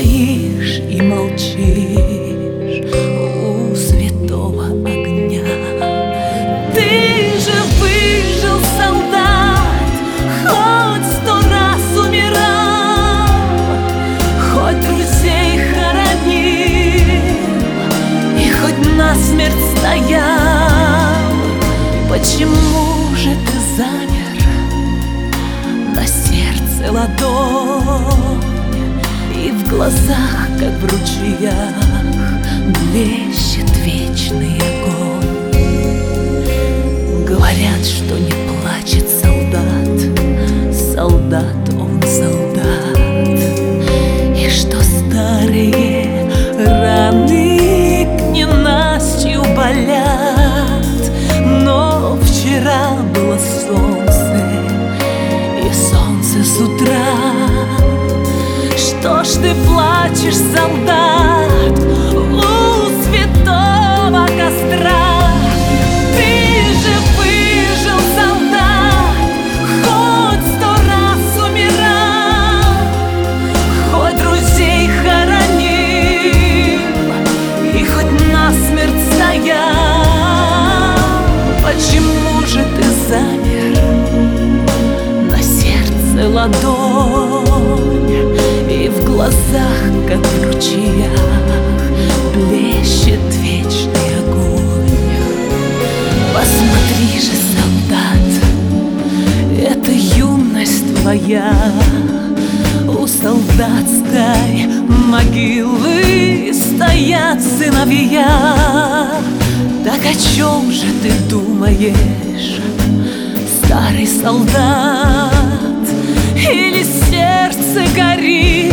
стоишь и молчишь у святого огня. Ты же выжил, солдат, хоть 100 раз умирал, хоть друзей хоронил и хоть насмерть стоял. Почему же ты замер? На сердце ладонь, и в глазах, как в ручьях, блещет вечный огонь. Говорят, что не плачет солдат, солдат он солдат, и что старые раны к ненастью болят. Но вчера было солнце, и солнце с утра. Что ж ты плачешь, солдат, у святого костра? Ты же выжил, солдат, хоть 100 раз умирал, хоть друзей хоронил и хоть насмерть стоял. Почему же ты замер? На сердце ладонь, и в глазах, как в ручьях, блещет вечный огонь. Посмотри же, солдат, это юность твоя. У солдатской могилы стоят сыновья. Так о чем же ты думаешь, старый солдат? Или сердце горит